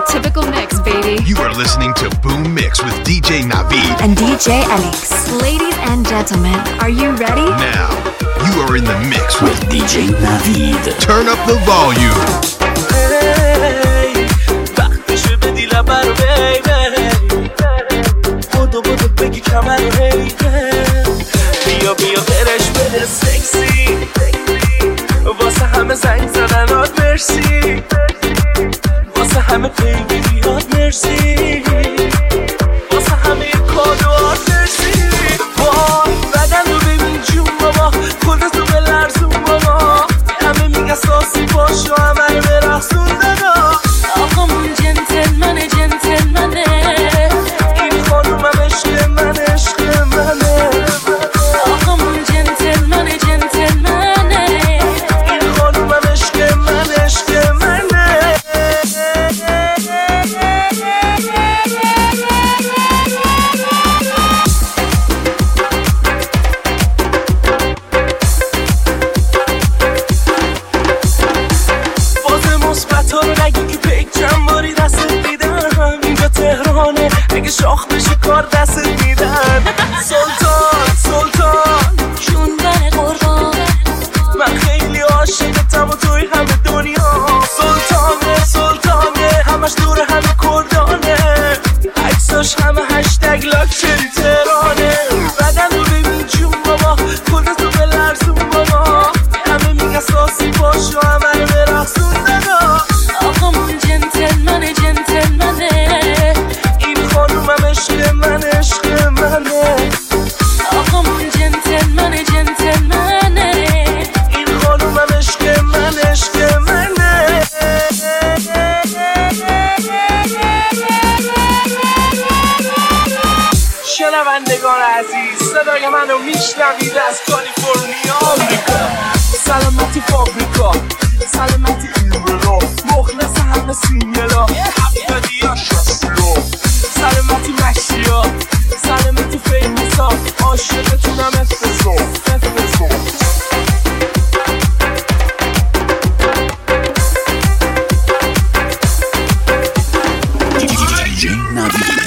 typical mix, baby. You are listening to Boom Mix with DJ Navid and DJ Alex. Ladies and gentlemen, are you ready? Now, you are in the mix with DJ Navid. Turn up the volume. Hey, وقتشه بدی لبر بیبی بودو بگی کمر بیا برش بده سکسی واسه همه زنگ زدنات مرسی واسه همه پیگیریات مرسی واسه همه کادوات مرسی بدن رو ببین جون بابا خودتو به لرزون بابا همه میگه ساسی باش و همه برخصون دادا آقامون جنتلمنه این خانومم عشق منه آقامون جنتلمنه این خانومم عشق منه اگه شاخ بشه کار دستت میدن سلطان جوندن قربان من خیلی عاشقتم و توی همه دنیا سلطانه همش دور همه کردانه عکساش همه هشتگ لاکچری تهرانه بدن رو ببین جون بابا خودتو به لرزون بابا همه میگه ساسی باش و همه رو برخصون دادا آقامون جنتلمنه این خانومم عشق منه آقامون جنتلمنه این خانومم عشق منه شنوندگان عزیز صدای منو میشنوید از کالیفرنیا آمریکا سلامتی فابریکا سلامتی ایبرا مخلص همه سینگلا هفتادیا شستیا سلامتی مشیا سلامتی فیمسا عاشقتونم افزا DJ Navid.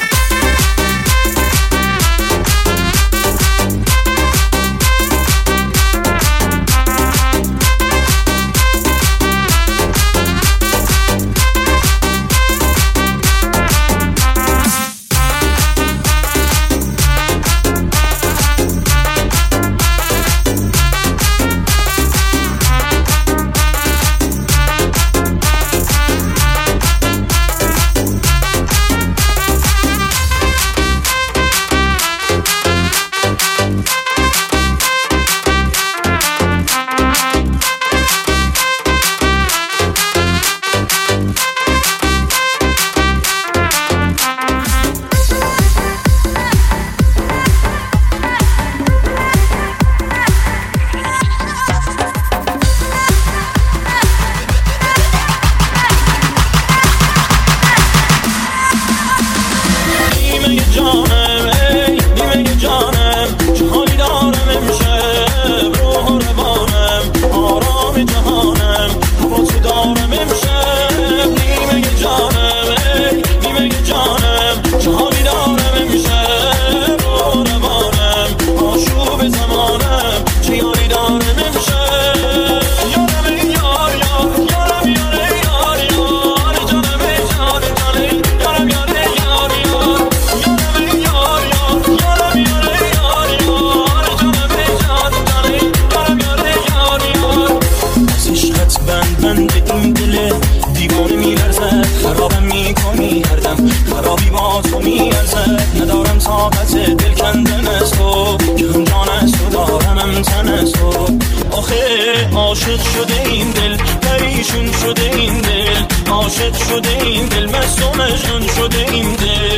عاشق شده این دل پریشون شده این دل عاشق شده این دل مست و مجنون شده این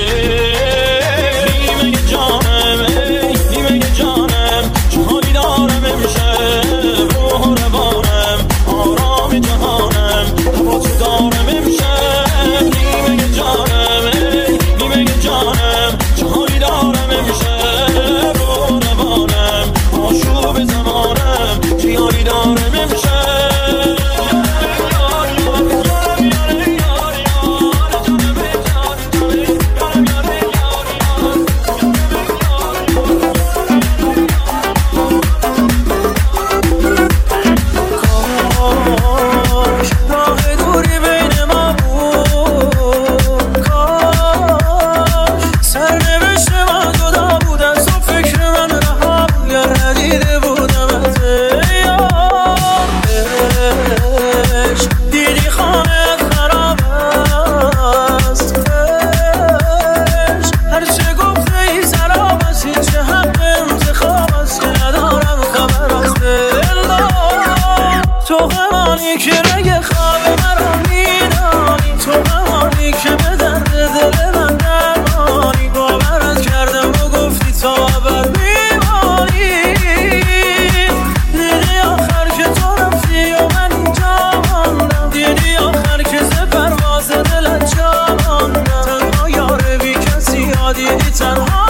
دل نیمه جانم نیمه جانم چه حالی دارم امشب روح و روانم آرام جهانم هوا تو دارم امشب نیمه جانم نیمه جانم چه حالی دارم امشب روح و روانم آشوب زمانم چه حالی دارم امشب بمانی که رگ خواب مرا میدانی، تو بمانی که به درد دل من درمانی. باورت کردم و گفتی تا ابد میمانی، دیدی آخر که تو رفتی و من اینجا ماندم، دیدی آخر که ز پرواز دلت جا ماندم. تنها یار بی کسی ها دیدی تنها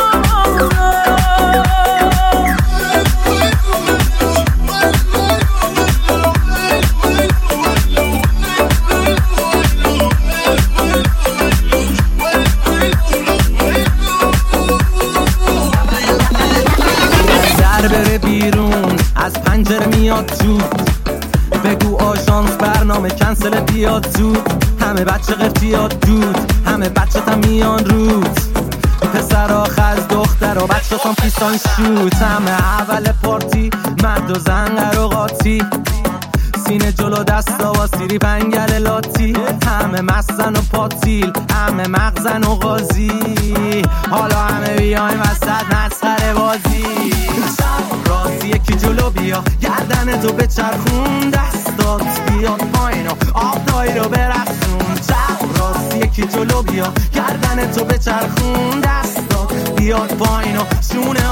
میاد تو، بگو آژانس برنامه کنسل بیاد زود. همه بچه قرتیات دود، همه بچه تا میان رود، پسرا خز دخترا بچه تام پیستان شوت. همه اول پارتی مرد و زن و قاطی، سینه جلو دستا و سیری پنگل لاتی. همه مستن و پاتیل، همه مغزن و غازی، حالا همه بیایم وسط مسخره بازی. راستی یکی جلو بیا، گردن تو بچرخون، دستات بیاد پایین و آبدایی رو برقصون. راستی یکی جلو بیا، گردن تو بچرخون، دستات بیاد پایین و شونه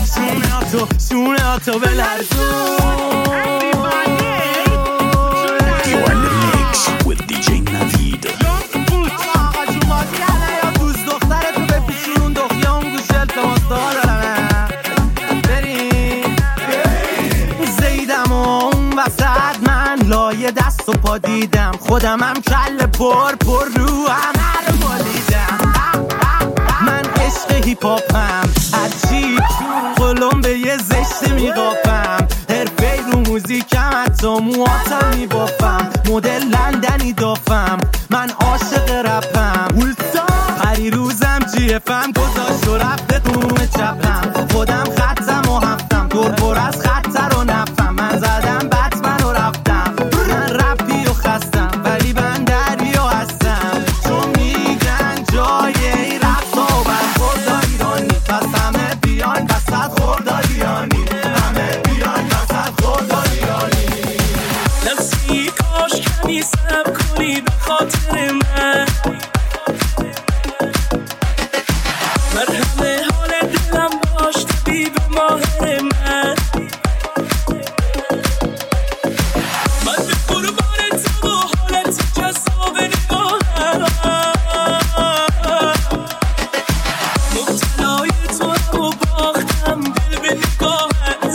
ها تو بلرزون. لایه دست و پا دیدم، خودمم کل پر رو همه رو بالیدم. من عشق هیپاپم، هرچی قلم به یه زشت میقاپم، حرفه رو موزیکم، حتی مواتم میبافم، مدل لندنی دافم، من عاشق رپم. پری روزم جیفم گذاشت و رفته دوم چپم، خودم خطم و هفتم، دور پر از خطر و نفم. من زدم بطمن و رفتم، من رپی و خستم ولی من دریا هستم، چون میگن جای ای رفتا و برخورد ایرانی. پس همه بیان وسط خورداد ایرانی، همه بیان وسط خورداد ایرانی. نفسی کاش کمی سب کنی به خاطر من، مرهم حال دلم باش طبیب ماهر من. من به قربان تو و حالت جذاب نگاهم، مبتلای تو هم و باختم دل به نگاهت.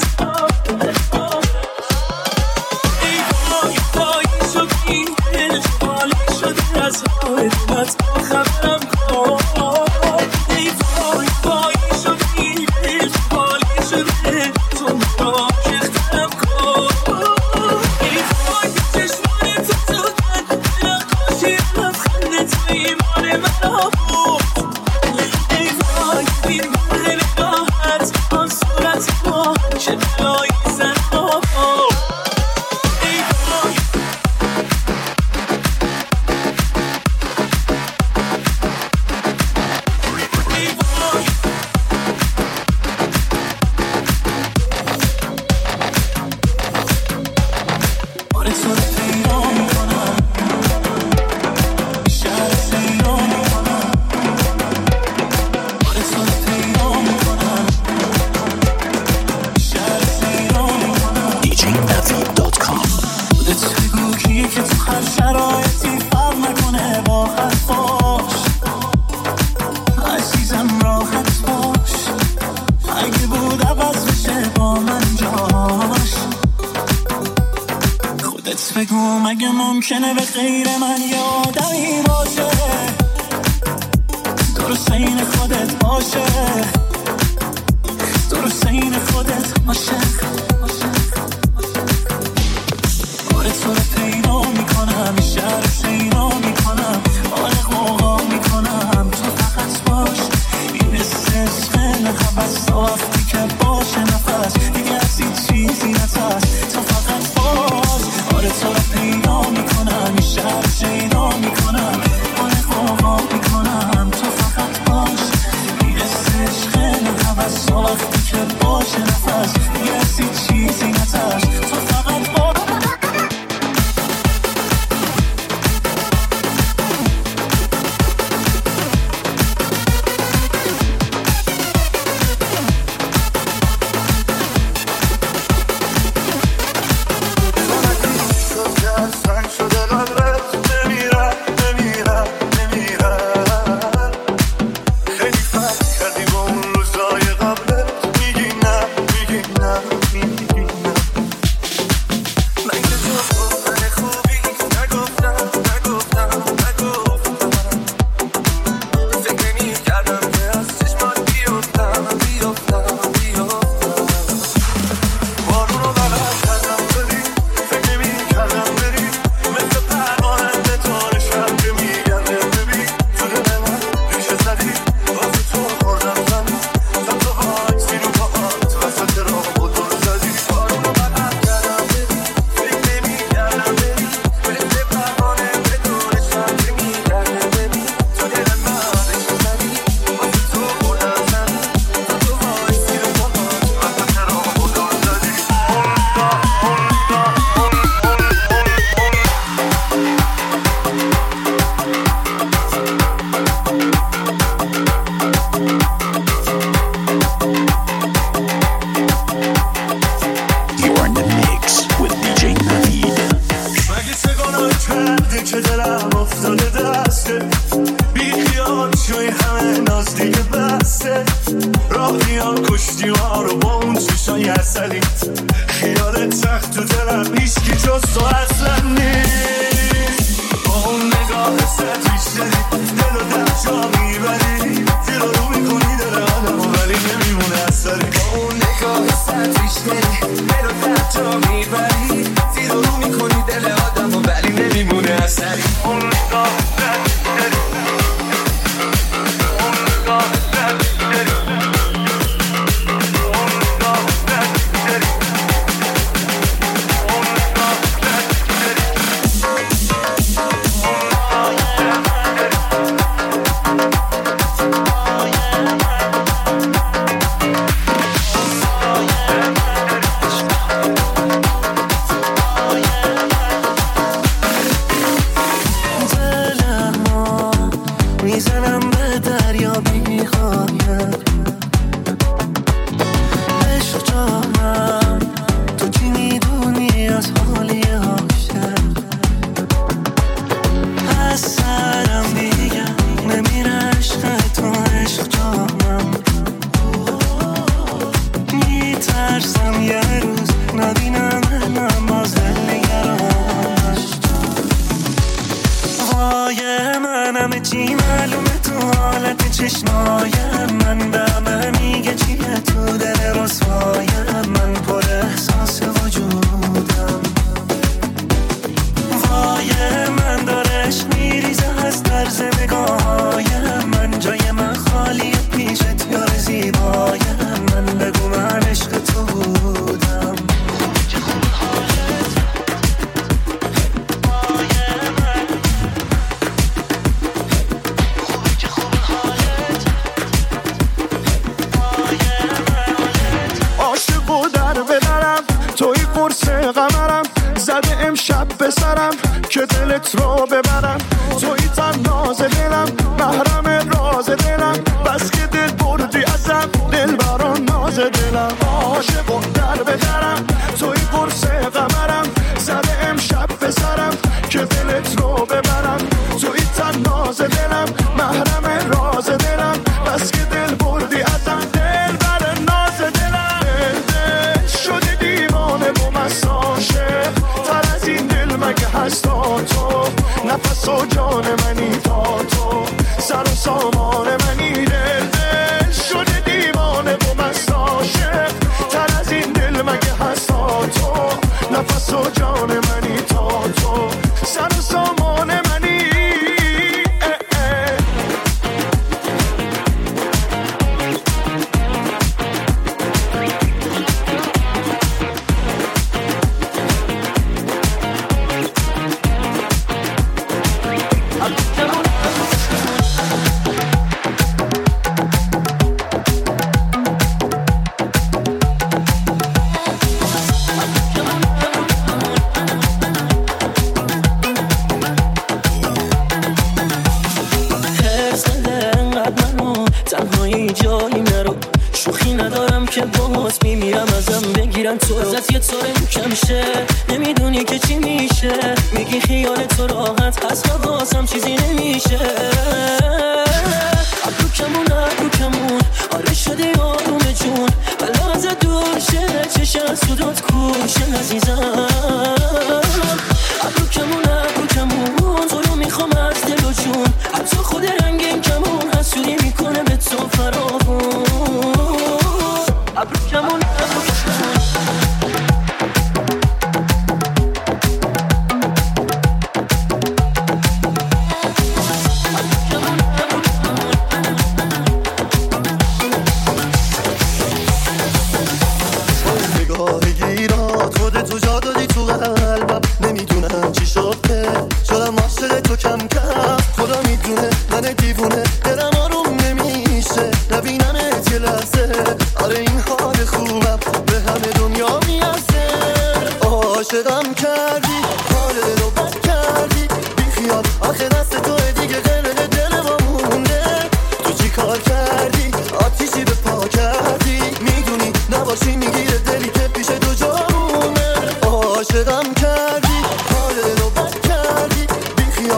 ای وای وای شد این دل، جوالی شده از حال دلت با خبرم کن. ای وای وای شد این دل، جوالی شده تو را شختم کن. ای وای به چشمان تو سودن، به نقاشی لبخند تو ایمان من ها بود. ای وای بین مرغ نگاهت، آن صورت ما چه بلایی زن ها بود. ای وای ای وای آره تو رو پیدا میکنم، شهر سیدا میکنم. آره تو رو پیدا میکنم، شهر سیدا میکنم. djnavid.com. خودت بگو کیه که تو هر شرایطی فرق نکنه با حرفاش. عزیزم راحت باش، اگه بود عوض بشه با من جاش. خودت بگو مگه ممکنه به غیر من یه آدمی باشه، درست این خودت باشه، درست این خودت باشه. آره تو رو پیدا میکنم، شهر سینا میکنم، آره قوقا میکنم. تو فقط باش، این حس حوض وقتی که باشه نفس، دیگه از این چیزی نترس. تو فقط باش، آره تو رو پیدا میکنم، این شهر سینا میکنم، آره قوقا میکنم. تو فقط باش، این حس حوض وقتی که باشه نفس، دیگه از این چیزی نترس. تو فقط باش. تو دلم افتاده دسته بی خیال شوی همه ناز دیگه بسته راه میان کشتی ما رو با اون چشای اصلیت خیالت سخت تو دلم هیچکی جز تو اصلا نیست با اون نگاه سطحیش داری دل و در جا میبری دل رو میکنی دل آدم ولی نمیمونه اثری با اون نگاه سطحیش داری دل و در جا میبری دل رو میکنی دل آدم ولی نمیمونه اثری اون نگاه سطحیش داری اون نگاه سطحیش داری اون نگاه سطحیش داری اون نگاه میزنم به دریا بی‌غایت عشق جانم تو چی میدونی از حالی عاشق از سرم دیگه نمیره عشق تو عشق جانم میترسم یه روز نبینم من باز نگرانش وای منم چی معلومه تو حالت چشمای من به همه میگه چیه تو دل رسوای من پر احساس وجودم وای من دارش میریزه از طرز نگاهای من جای من خالی پیشت یار زیبای من بگو من عشق تو بودم چه خوب حالت وای من چه خوب حالت وای من عاشق و در بدرم توی قرص قمرم زده امشب به سرم که دلت رو ببرم توی تناز دلم محرم راز دلم بس که دل بردی ازم دل بران ناز دلم عاشق و در بدرم توی قرص قمرم زده امشب به سرم که دلت رو ببرم توی تناز دلم محرم راز دلم بس که دل بردی ازم دل بران ناز دلم دل شده دیوانه با مساشه تر از این دل مگه هست تا تو نفس و جان منی تا تو سر و سامان منی دل شده دیوانه با مساشه تر از این دل مگه هست تا تو نفس و جان منی تا تو سر و سامان منی تنهایی جایی نرو شوخی ندارم که باز میمیرم ازم بگیرن تو ازت یه طور کم شه نمیدونی که چی میشه میگی خیال تو راحت هست و بازم چیزی نمیشه ابرو کمون آره شده آروم جون بلا ازت دور شه چشه از صدات کوشه عزیزم ابرو کمون تو رو میخوام از دل و جون حتی خود رنگ این کمون حسودی میکنه به تو فراغون ابرو کمون نگاه گیرات خودتو جا دادی تو قلبم نمیدونم چی شده شدم عاشق تو کم کم خدا میدونه من دیوونه دلم آروم نمیشه نبینمت یه لحظه آره این حال خوبم به همه دنیا میارزه عاشقم کردی حال دلو بد کردی بی خیال آخه دست توه دیگه قلق دل با مونده تو چی کار کردی آتیشی به پا کردی میدونی نباشی میگیره دلی که پیش دو جامونه عاشقم کردی حال دلو بد کردی بی خیال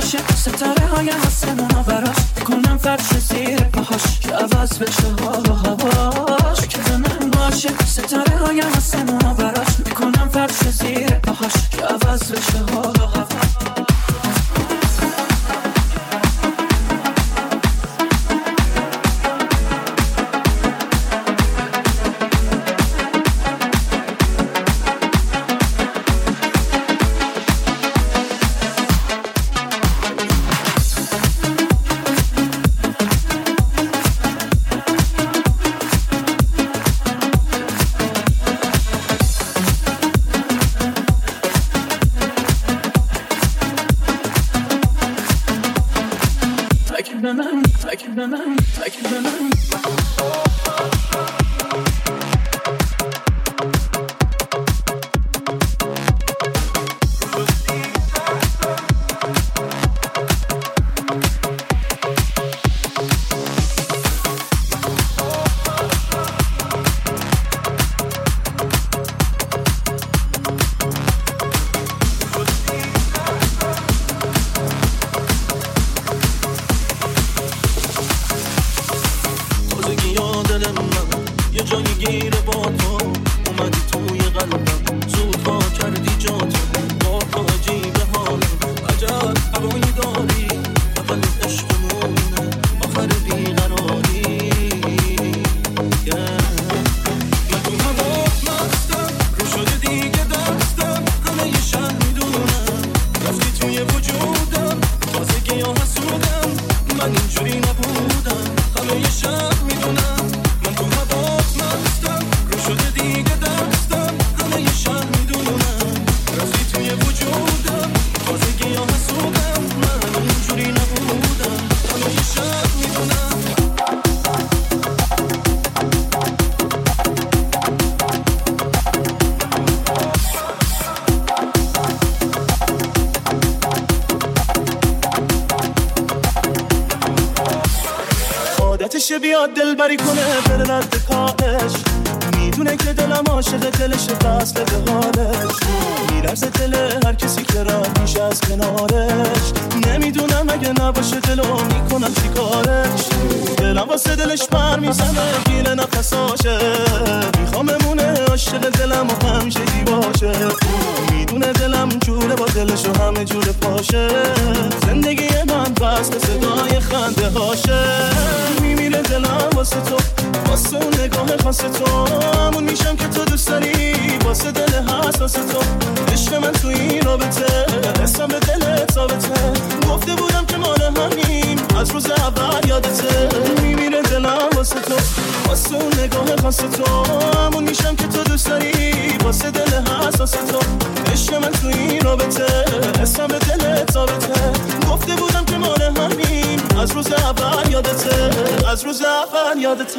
عاشق ستاره های آسمونا براش کنم فرش زیر پاهاش که عوض بشه حال و هواش که من عاشق ستاره های آسمونا براش کنم فرش زیر پاهاش که عوض بشه حال و هواش بیاد دل بری کنه بره رد کارش میدونه که دلم عاشق دلش فصل به حالش میرسه دل هر کسی که رد میشه از کنارش نمیدونم اگه نباشه دلو میکنم چی کارش دلم واسه دلش پر میزنه گیره نفساشه میخوام بمونه عاشق دلم و همیشه باشه میدونه دلم جوره با دلش و همه جور پاشه زندگی من فصل صدای خنده هاشه میمیره دلم واسه تو واسه اون نگاه خاص تو همون میشم که تو دوست داری واسه دل حساس تو عشق من تو این رابطه حسم به دلت ثابته گفته بودم که مال همین از روز اول یادته میمیره دلم واسه تو واسه اون نگاه خاص تو همون میشم که تو دوست داری واسه دل حساس تو عشق من تو این رابطه حسم به دلت ثابته گفته بودم که مال همین از روز اول یادته از روز اول یادته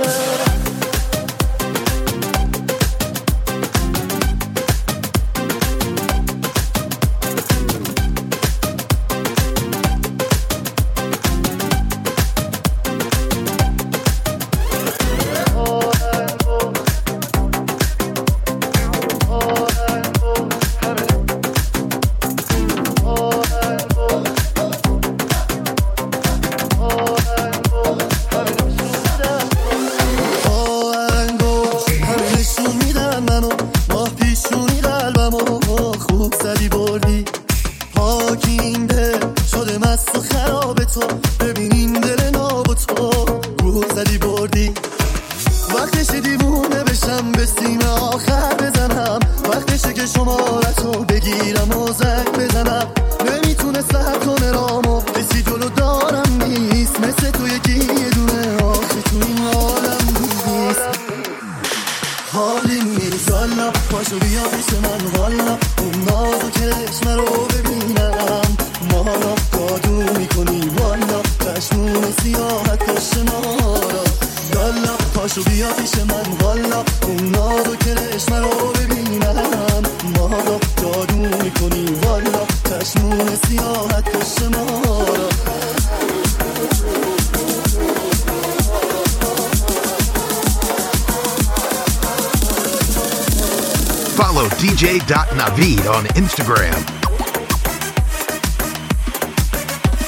Follow DJ.Navid on Instagram.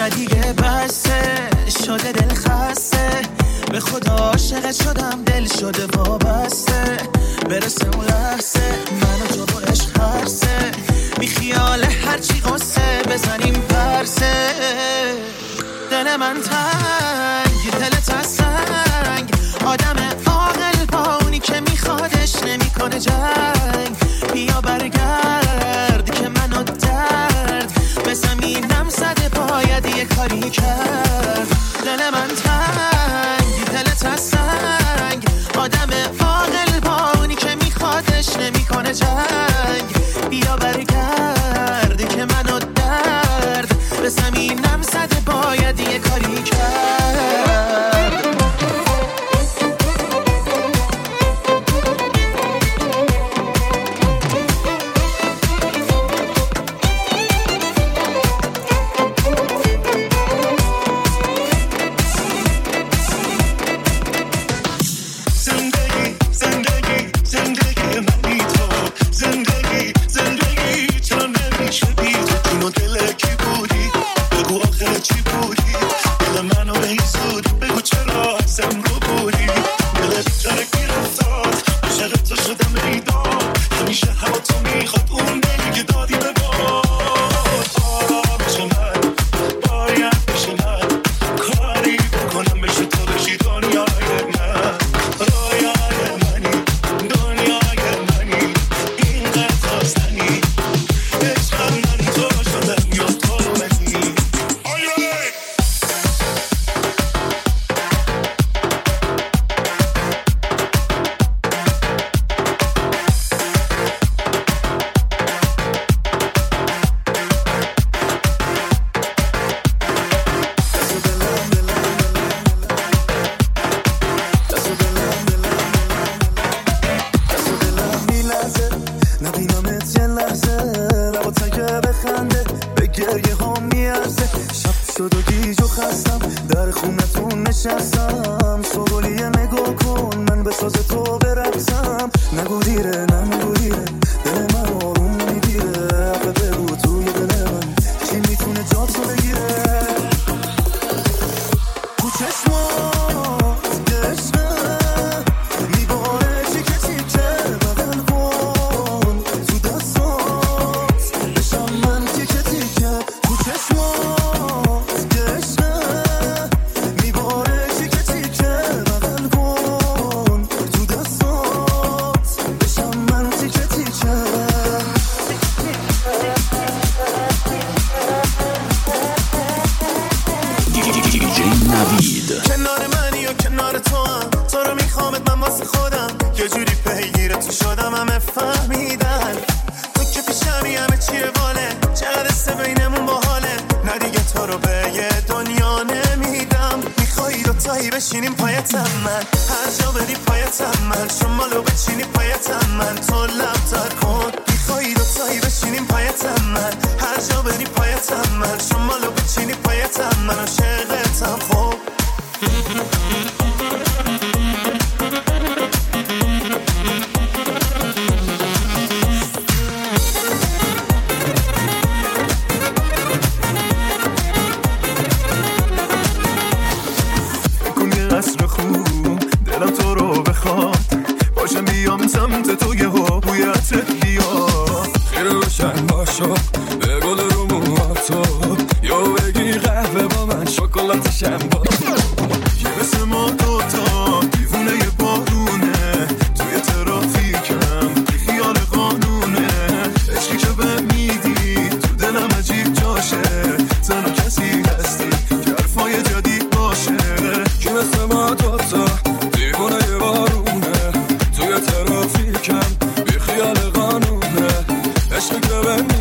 نه دیگه بسه شده دل خسته به خدا عاشقت شدم دل شده وابسته برسه اون لحظه منو تو رو عشق هرسه بی خیال هرچی قصه بزنیم پرسه دل من تنگ دلت از سنگ آدم عاقل با اونی که میخوادش نمیکنه جنگ بیا برگرد که منو درد به زمینم زده باید یه کاری کرد دل من تنگ دلت از سنگ آدم عاقل با اونی که میخوادش نمیکنه جنگ بیا برگرد که منو درد به زمینم زده باید یه کاری کرد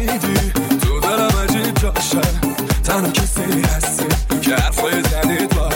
تنها کسی هستی که حرفای جدید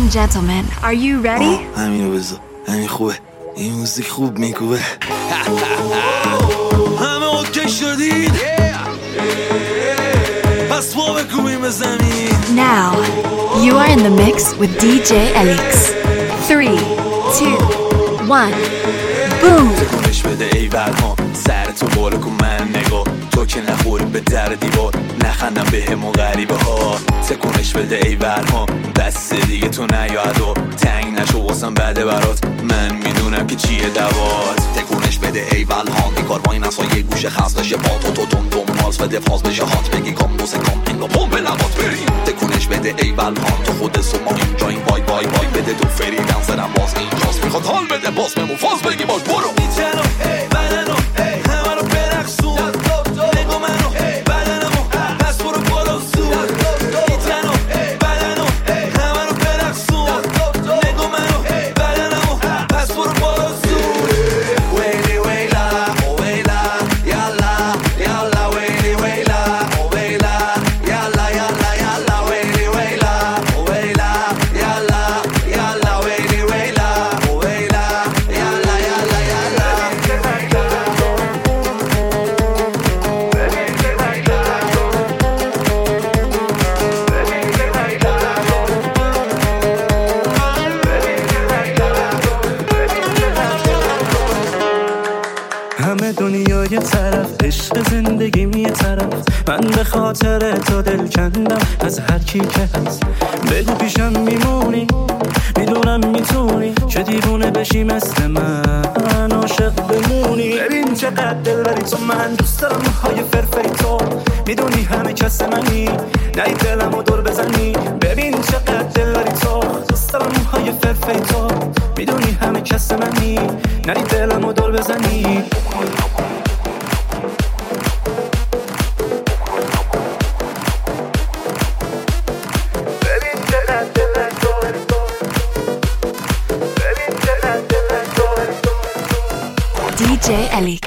and gentlemen, are you ready? همینو بذار، همین خوبه، این موزیک خوب میکوبه. همه اوکی شدید؟ پس ما بکوبیم به زمین. Now, you are in the mix with DJ Elix. 3, 2, 1, boom! تکونش بده ای برها، سرتو بالا کن من نگاه، تو که نخوری به در دیوار، نخندم به همون غریبه ها. تکونش بده ای برها، بس دیگه تو نیاد و تنگ نشو واسم بده برات، من میدونم که چیه دوات. تکونش بده ای برها، بیکار با این اصلا یه گوشه خاص بشه با تو دم دم ماز بده فاز بشه هات، بگی کام دوست کام اینگا بوم به لبات بریم. تکونش بده ای برها، تو خود سوما اینجا این وای وای وای بده تو فری دنسرم باز اینجاست، میخواد حال بده باز بمون فاز بگی باش برو. میتنو بدنو همه رو برقصون، نگو منو بدنمو پس برو بالا زون. میتنو بدنو همه رو برقصون، نگو منو بدنمو پس برو بالا زون. ویلی ویلا او ویلا یالا یالا ویلی ویلا او ویلا یالا یالا یالا ویلی ویلا او ویلا یالا یالا ویلی ویلا او ویلا یالا یالا یالا. همه دنیا یه طرف، عشق زندگیم یه طرف، من به خاطر تو دل کندم از هر کی که هست. بگو پیشم میمونی، میدونم میتونی که دیوونه بشی مثل من، عاشق بمونی. ببین چقدر دل بری تو، من دوست دارم موهای فرفری تو، میدونی همه کس منی، نهی دلمو دور بزنی. ببین چقدر دل بری تو، دوست دارم موهای فرفری تو، میدونی همه کس منی، نهی دلمو دور بزنی. DJ Elix.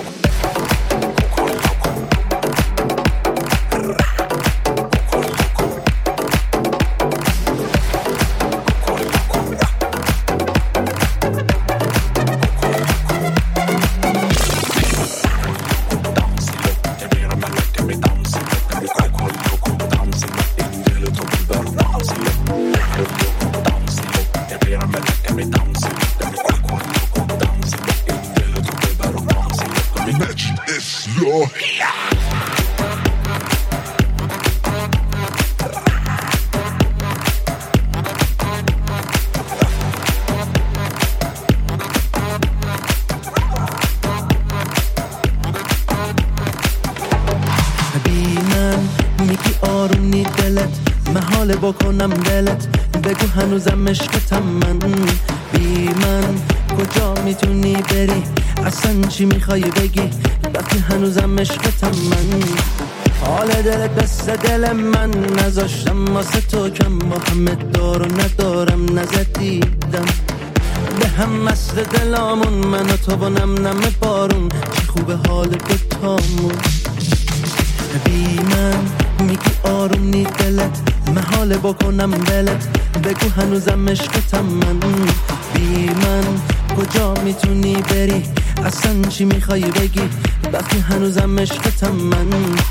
بکنم دلت، بگو هنوزم عشقتم من. بی من کجا میتونی بری، اصلا چی میخوای بگی وقتی هنوزم عشقتم من. حال دلت دست دل من، نذاشتم واسه تو کم، با همه دار و ندارم نزدیدم به هم مست دلامون، من و تو و نم نم بارون، چی خوبه حال دوتامون. بی من میگی آروم دلت، محاله بکنم دلت، بگو هنوزم عشقتم من. بی من کجا میتونی بری، اصلا چی میخوای بگی وقتی هنوزم عشقتم من.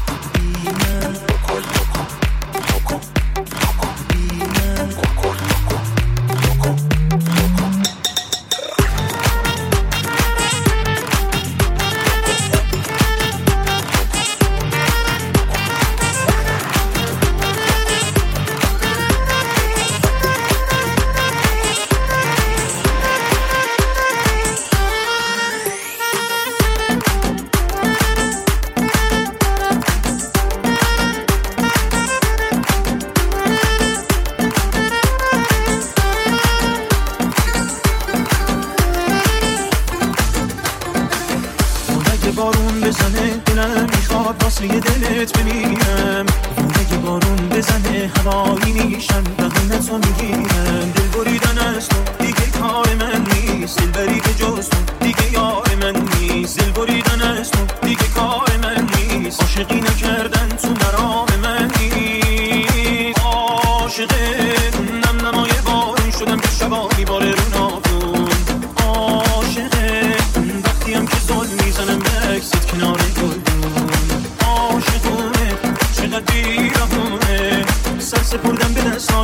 بارون بزنه دلم میخواد واسه دلت بمیرم، اگه بارون بزنه هوایی میشم بغلتو میگیرم. دل بریدن از تو دیگه کار من نیست، دل بری به جز تو دیگه یار من نیست. دل بریدن از تو دیگه کار من نیست، عاشقی نکردن تو مرام من نیست. عاشق نم نمای بارون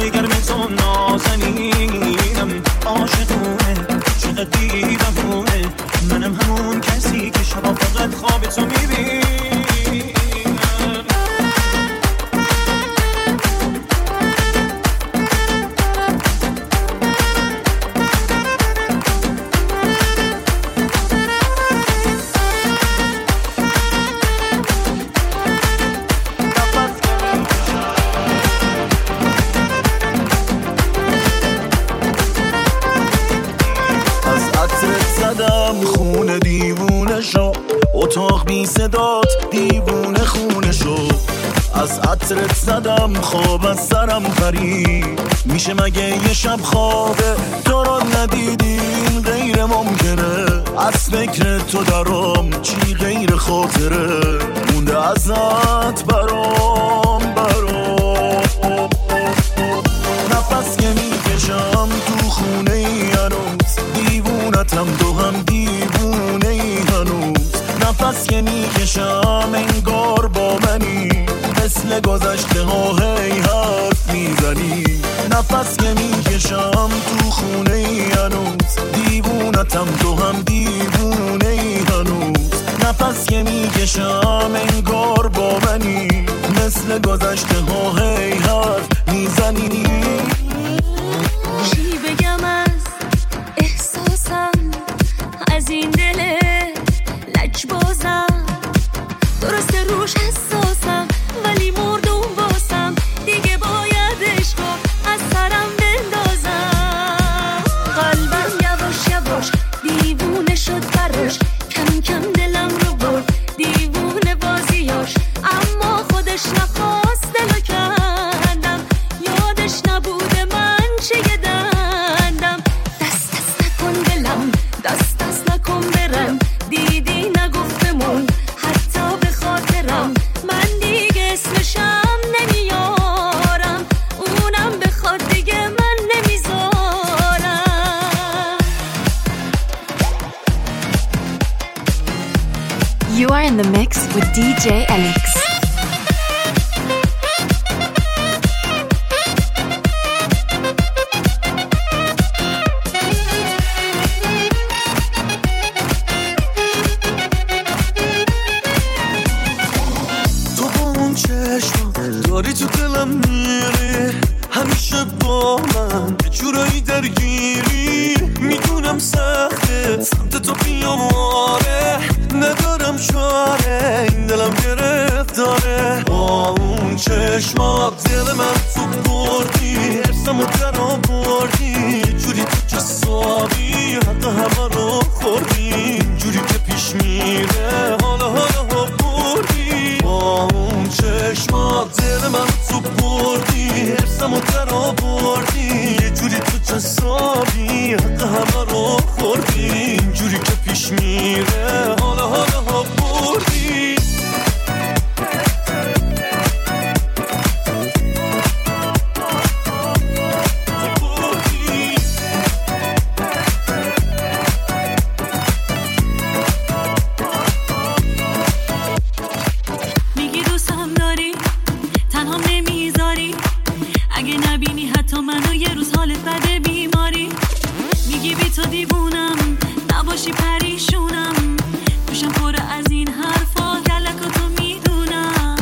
هوای گرم تو نازنینم عاشقونه چقدر دیدمونه منم همون کسی که شبا فقط خواب تو میبینم خونه دیوونه شو اتاق بی صدات دیوونه خونه شو از عطرت زدم خواب از سرم پرید میشه مگه یه شب خوابه تو رو ندیدیم غیر ممکنه از فکر تو درام چی غیر خاطره مونده ازت برام نفس که میکشم تو خونه ای هنوز دیوونتم تو هم دیوونه ای هنوز نفس که میکشم انگار با منی مثل گذشته ها هی حرف میزنی نفس که میکشم تو خونه ای هنوز دیوونتم تو هم دیوونه ای هنوز نفس که میکشم انگار با منی مثل گذشته ها هی حرف میزنی چی بگم از احساسم از این دل لجبازم درسته روش حساسم ولی مردم باسم دیگه باید عشقو از سرم بندازم قلبم یواش یواش دیوونه شد براش کم کم دلم رو برد دیوونه بازیاش اما خودش نخواست دلو کندم یادش نبوده من چه دندم دست دست نکن دلم دست دست نکن برم دیدی نگفتمون حتی به خاطرم من دیگه اسمشم نمیارم اونم بخواد دیگه من نمیذارم You are in the mix with DJ Elix. تو با اون چشم داری تو دلم میری همیشه با من یه جورایی درگیری میدونم سخته سمت تو بیاماره ندارم چاره این دلم گرفتاره با اون چشمات دل من تو بردی ارسمو در آوردی یه جوری تو جسابی حتی همه رو خوردی جوری که پیش میره حالا بردی با اون چشمات دل من تو بردی ارسمو در آوردی یه جوری تو جسابی حتی همه رو خوردی جوری که پیش میره حالا بردی میگی دوستم داری تنها نمیذاری اگه نبینی حتی منو یه روز حالت بده بیماری میگی بی تو دیوونم نباشی پریشونم دوشم پر از این حرفا گلکاتو میدونم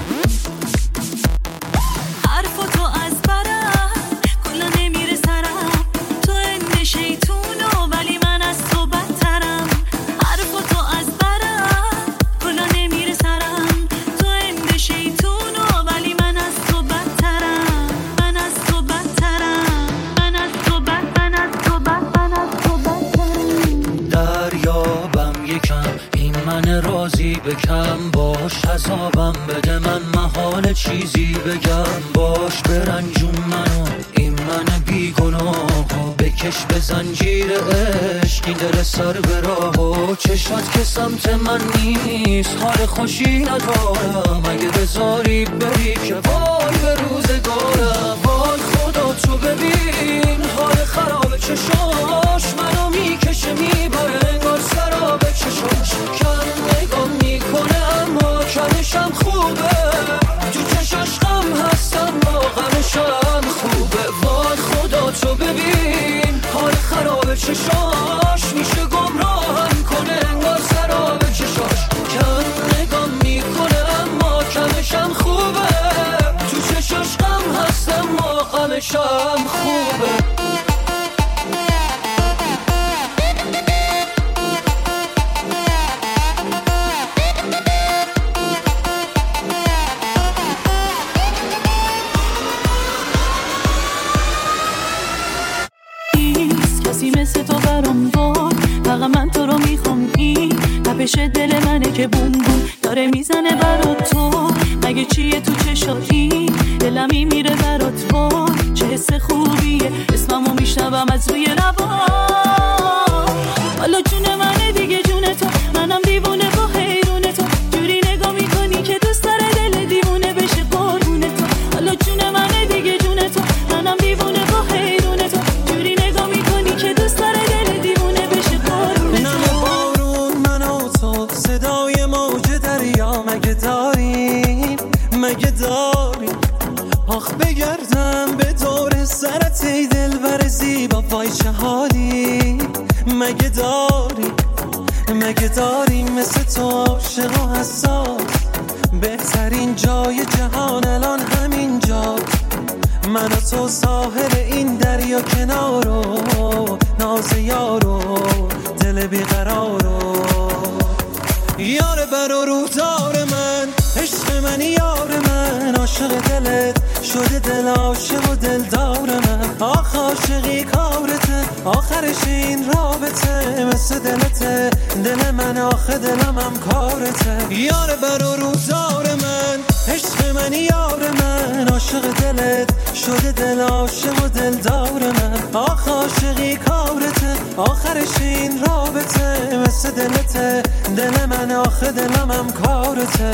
حرفاتو از برم کلا نمیره سرم تو اند شیطونو ولی من از تو بدترم حرفاتو از برم کلا نمیره سرم تو اند شیطونو ولی من از تو بدترم من از تو بدترم من از تو بدترم دریابم یکم این من راضی بکم باش عذابم بده من محال چیزی بگم باش برنجون منو این من بیگناهو بکش به زنجیر عشق این دل سر به راهو چشمت که سمت من نیست حال خوشی ندارم اگه بذاری بری که وای به روزگارم وای خدا تو ببین حال خراب چشاش منو میکشه میبره انگار سراب چشاش کم نگام میکنه اما کمشم خوبه تو چشاش غم هستم با غمشم خوبه چشاش میشه گمراهم کنه انگار سراب چشاش کم نگام میکنه اما کمشم خوبه تو چشاش غم هست اما غمشم خوبه تپش دل منه که بوم بوم داره میزنه برات تو مگه چیه تو چشاتی دلمی میره برات وای چه حس خوبیه اسممو میشنوم از روی لبا حالا جون منه دیگه جون تو منم دیوونه با حیرون تو جوری نگاه میکنی که دوست داره دل دیوونه بشه قربون تو حالا جون منه دیگه جون تو منم دیوونه با حیرون تو جوری نگاه میکنی که دوست داره دل دیوونه بشه قربون تو صدای موج دریا مگه داریم آخ بگردم به دور سرت ای دلبر زیبا وای چه حالی مگه داریم مثل تو عاشق و حساس بهترین جای جهان الان همین جا من و تو ساحل این دریا کنارو ناز یارو دل بیقرارو یار بر و روزار من عشق من یار من عاشق دلت شده دل عاشق و دلدار من آخ عاشقی کارته آخرش این رابطه مثل دلته دل من آخه دلم هم کارته یار بر و روزار من عشق من یار من عاشق دلت شده دل عاشق و دلدار من آخ عاشقی کارته آخرش این رابطه مثل دلته دل من آخه دلم هم کارته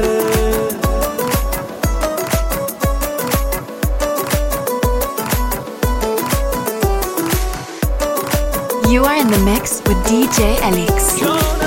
You are in the mix with DJ Elix.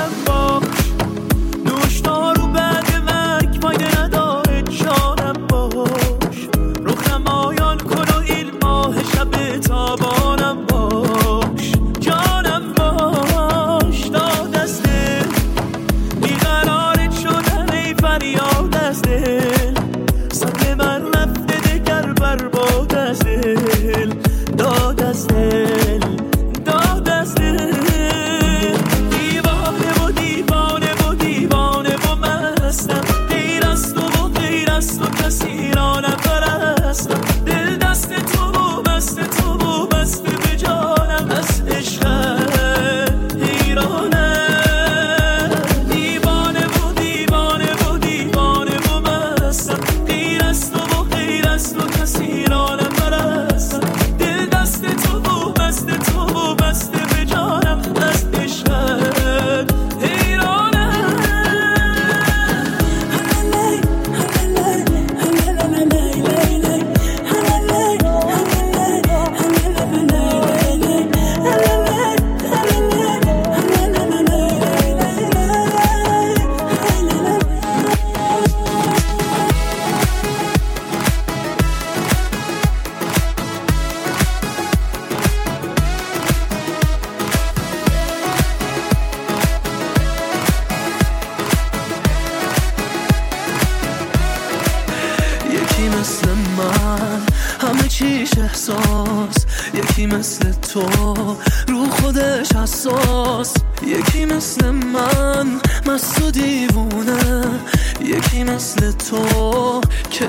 یکی مثل تو رو خودش حساس یکی مثل من مست و دیوونه یکی مثل تو که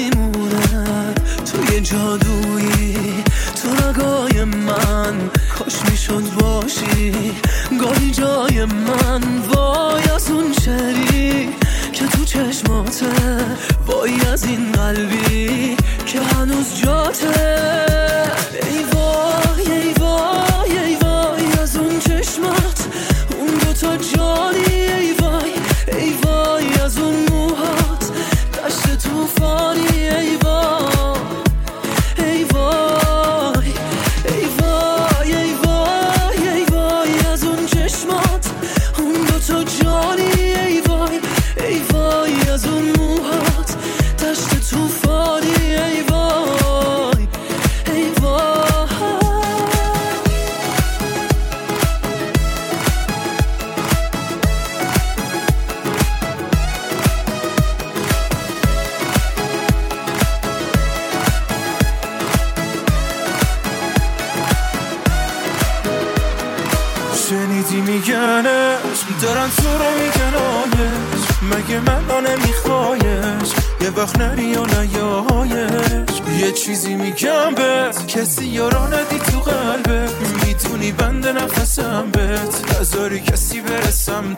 نمیمونه تو یه جادویی تو رگای من کاش میشد باشی گاهی جای من وای از اون شعری که تو چشماته وای از این قلبی که هنوز جاته ای وای ای وای ای وای از اون چشمات اون دوتا جانی ای وای ای وای از اون موهات دشت توفانی ای وای ای وای ای وای ای وای ای وای از اون چشمات اون دوتا جانی ای وای ای وای از اون موهات دشت توفانی ای وای دارن تو رو میگنایش، مگه من نمیخوایش، یه وقت نری یا نیایش. یه چیزی میگم بهت، کسی یارا ندی تو قلبت، میدونی بند نفسم بهت، نذاری کسی بره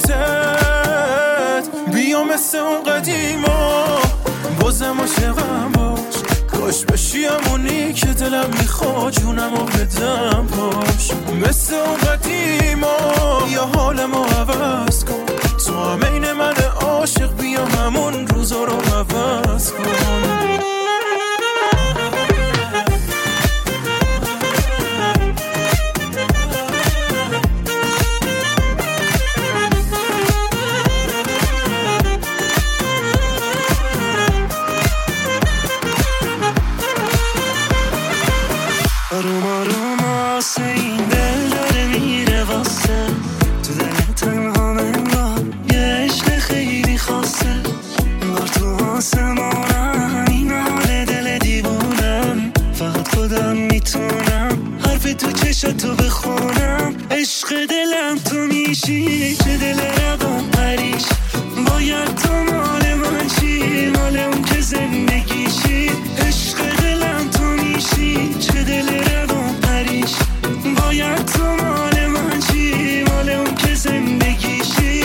سمتت. بیا مثل اون قدیما بازم عاشقم باش، کاش بشی همونی که دلم میخواد، جونمو بدم پاش. مثل اون قدیما یا حالمو عوض کن، تو هم این من عاشق، بیا همون روزا رو عوض کن. آروم آروم آسه این دل داره میره واسه، تو دل تنها منگاه یه عشق خیلی خاصه. انگار تو آسمانم این حال دل دیوونم، فقط خودم میتونم حرف تو چشاتو بخونم. عشق دلم تو میشی، چه دل روان پریش، باید تو مال من چی، مال اون که زندگیشی. عشق دلم تو میشی، چه دل روان پریش، باید تو مال من چی، مال اون که زندگیشی.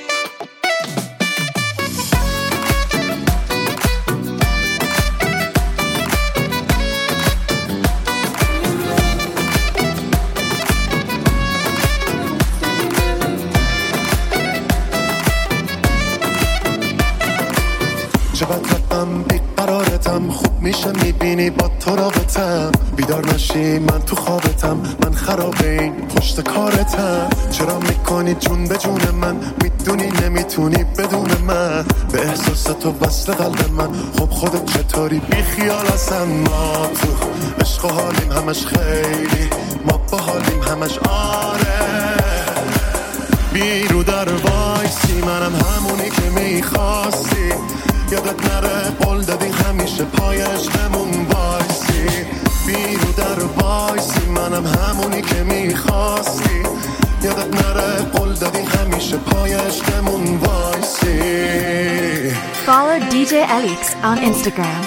چقدر رقم بیقرارتم، خوب میشه میبینی با تو رابطم، بیدار نشی من تو خوابتم، من خراب این پشت کارتم. چرا میکنی جون به جون من، میدونی نمیتونی بدون من، به احساس تو وصل قلب من. خب خودت چطوری بی خیال هستم، ما تو عشق و حالیم همش خیلی، ما با حالیم همش آره. بیرو در وایسی منم همونی که میخواستی، یادت نره قول دادی همیشه پای عشقمون وایسی. بیرو در وایسی منم همونی که میخواستی، یادت نره قول دادی همیشه پای عشقمون وایسی. Follow DJ Elix on Instagram.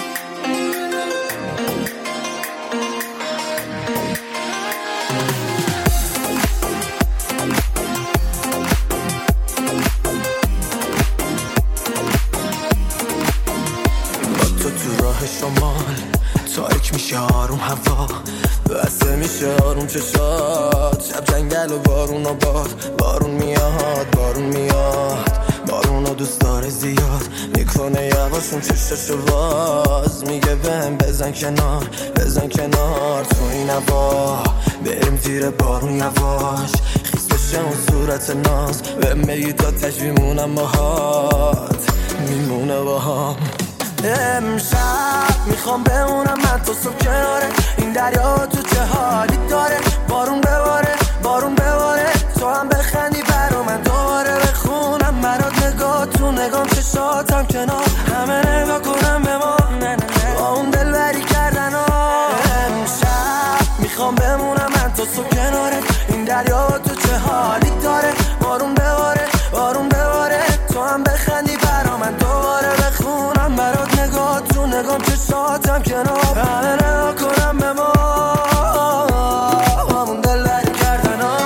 شمال تاریک میشه آروم هوا، بسته میشه آروم چشات، شب جنگل و بارون و بارون میاد، بارون میاد، بارون و دوست داره زیاد، میکنه یواشون چششو باز، میگه بهم بزن کنار، بزن کنار تو این هوا، بریم زیر بارون یواش، خیس بشه اون صورت ناز، بهم بگی تا تجویمونم باهات، میمونه باهام. امشب میخوام بمونم من تو صبح کناره این دریا، تو چه حالی داره، بارون بباره، بارون بباره، تو هم بخندی برا من دوباره بخونم برات نگاه تو نگام، چشاتم کنار همه نگاه کنم به ما، نه نه نه با اون دل بری کردن ها. امشب میخوام بمونم من تو صبح کناره این دریا، تو چه حالی داره، بارون بباره، بارون بباره، تو هم بخندی برا من دوباره بخونم برات نگاه تو نگام، چشاتم کنار همه نگاه کنم به ما، همون دل بری کردن ها.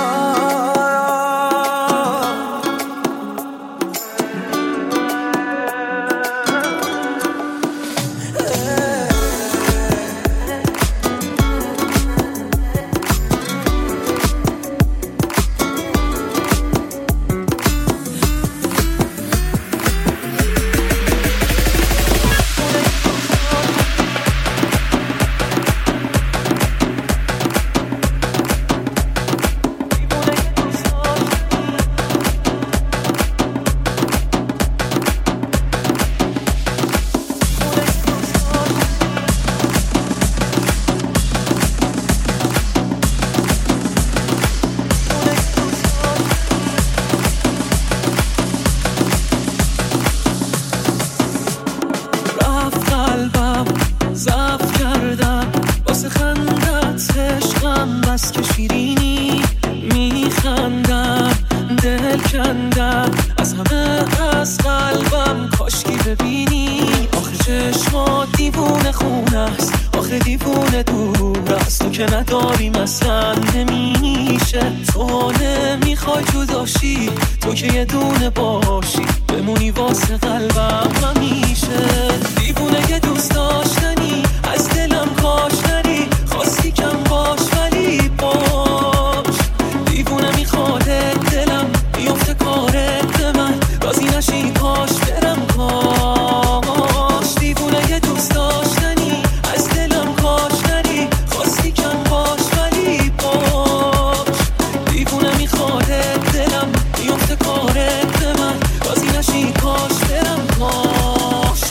دیوونه است، آخه دیوونه دور است، تو که نداری مثلا نمیشه. تو نمیخوای جداشی، تو که یه دونه باشی، بمونی واسه قلبم همیشه. دیوونه یه دوست داشتنی، از دلم کاش نری، خواستی کم باش ولی باش. دیوونه میخواد دلم بیفته کارت به من، راضی نشی کاش برم کاش. دیوونه یه دوست داشتنی، از دلم کاش نری، خواستی کم باش ولی باش. دیوونه میخواد دلم بیفته کارت به من، راضی نشی کاش برم کاش.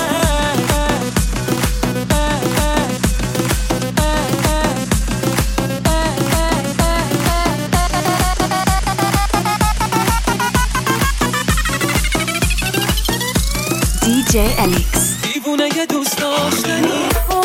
DJ Elix. دیوونه یه دوست داشتنی.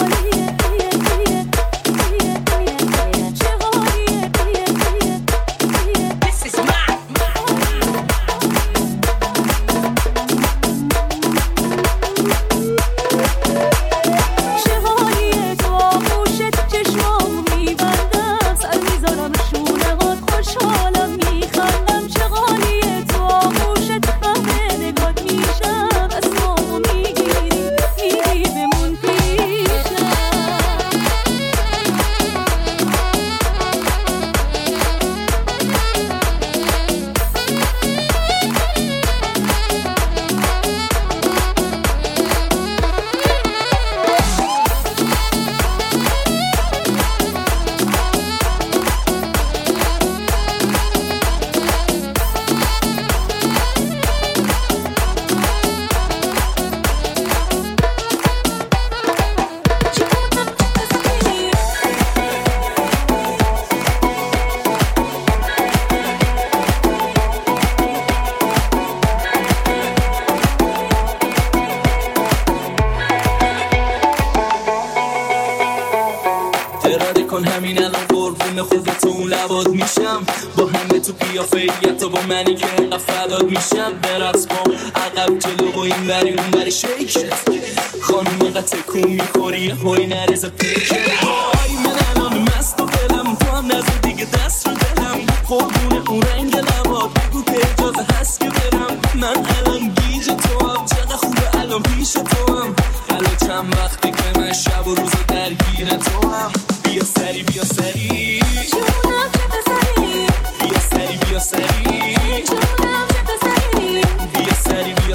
همین الان قربون خودتون لباد میشم، با همه تو قیافه تو با منی که اینقدر فداد میشم. برقص کن عقب جلو و این بری اون بری شیکت، خانوم اینقدر تکون میخوری هوی نریز پیکت. آی من الان مست و دلم، تو هم نزد دیگه دست رو دلم، قربون اون رنگ لباد بگو که اجازه هست که برم. من الان گیج تو هم، چقدر خوبه الان پیش تو هم، الان چند وقتی که من شب و روز درگیر تو هم. بیا سری بیا سری جونم چه پسری، بیا سری بیا سری جونم چه پسری، بیا سری بیا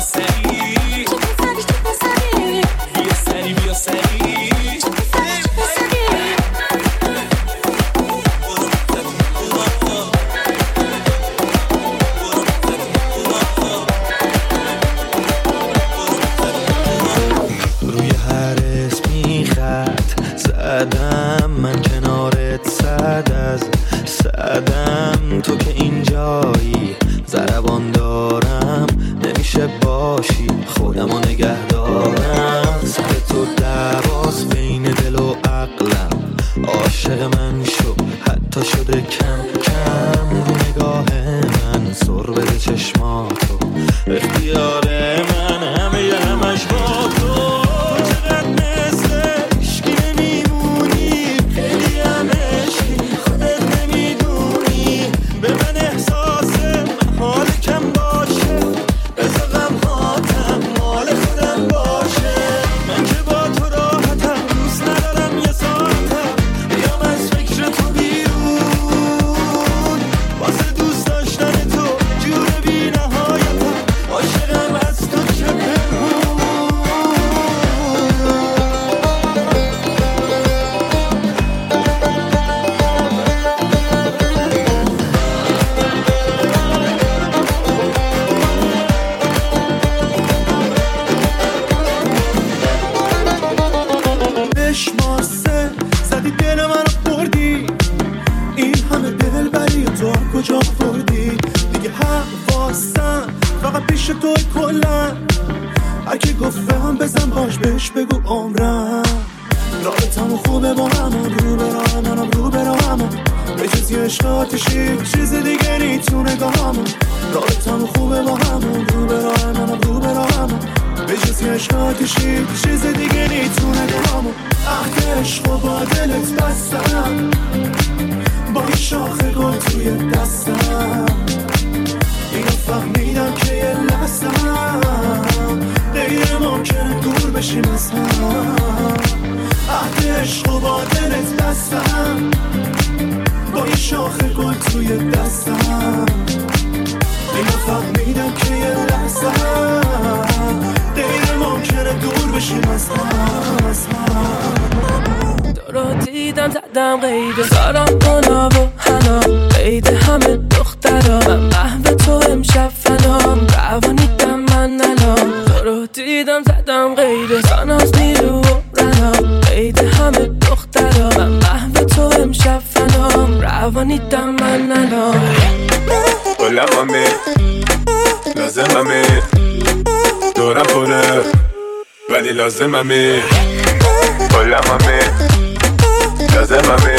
سری چه پسری چه پسری، بیا سری بیا سری چه پسری چه پسری. روی هر اسمی خط زدم، من کنارت صد از صدم، تو که اینجایی ضربان دارم، نمیشه باشی خودمو نگه دارم. سر تو دواس بین دل و عقلم، عاشق من شو حتی شده کم کم، رو نگاه من سر بده چشماتو، اختیار من همه همش با تو. چقدر مثل عشقی نمیمونی، خیلی هم عشقی خودت نمیدونی، به من احساس محال کم باشه، بذار غمهاتم مال خودم باشه. من که با تو راحتم، دوست ندارم یه ساعتم بیام از فکر تو بیرون، واسه دوست داشتن تو جور بی نهایتم، عاشقم از تو چه پنهون. بشماسه زدی دل منو بردی، این همه دل بری تو هم کجا بردی، دیگه حواسم فقط پیش توی کلن، هر کی گفته هم بزن باش بهش بگو عمرم. رابطمون خوبه با همون، رو به راه منم رو به راه همون، به جز یه عشق آتشی چیز دیگه نیتونه گامون. رابطمون خوبه با همون، رو به راه منم رو به راه همون، به جز عشقاتشی چیز دیگه نیتونه دلامو عهد عشق و با دلت بستم با این شاخه گل توی دستم اینو فهمیدم که یه لحظم غیر ممکنه دور بشیم از هم عهد عشق و با دلت بستم با این شاخه گل توی دستم اینو فهمیدم که یه لحظم غیر ممکنه دور بشیم از هم تو رو دیدم زدم قیده سارم کنا و حنا قید همه دخترا من محو تو امشب فنام روانیدم من الان تو رو دیدم زدم قیده ساناز نیرو و رنا قید همه دخترا من محو تو امشب فنام روانیدم من الان Hola mami, لازممی دورم پره ولی لازممی Hola mami, لازممی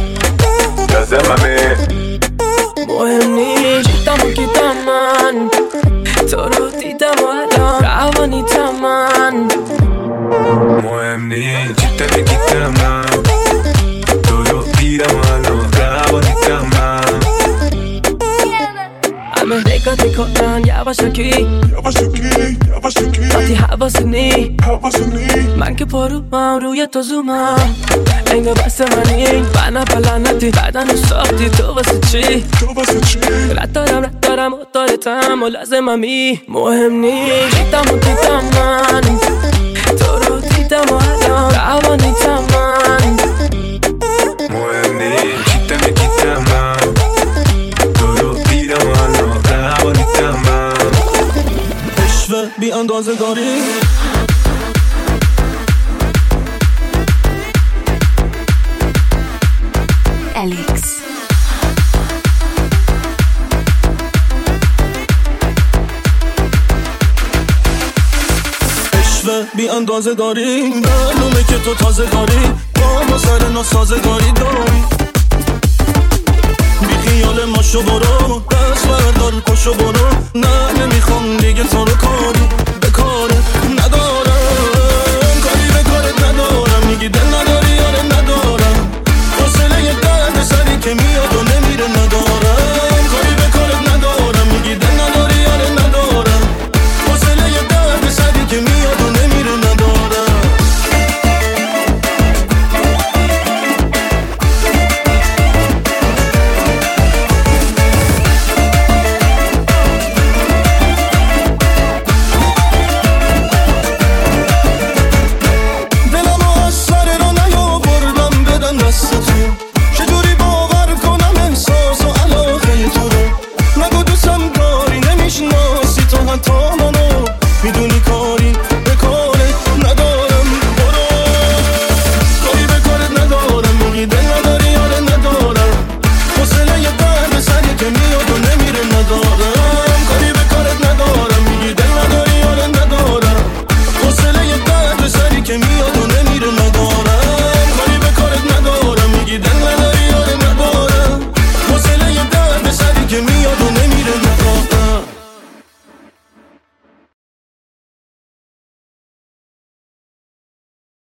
مهم نیست چیتم و گیتم من تو رو دیدم و الان روانیتم من مهم نیست چیتم و گیتم من تو رو دیدم و الان روانیتم من همه نگاه میکنن یواشکی وقتی حواسنی من که پروم روی تو زومم انگار بست منی من پلنتی بدن ساختی تو واسه چی رد دارم و دارتم و لازممی مهم نیست دیدم و دیدم من تو رو دیدم و الان روانیتم من مهم نیست چیتم و گیتم من تو رو دیدم و الان روانیتم من عشوه بی اندازه داری Alex. عشوه بی اندازه داری معلومه که تو تازه داری با ما سر ناسازگاری داری بی خیال ما شو برو دست بردار پاشو برو نه نمیخوام دیگه تو رو کاری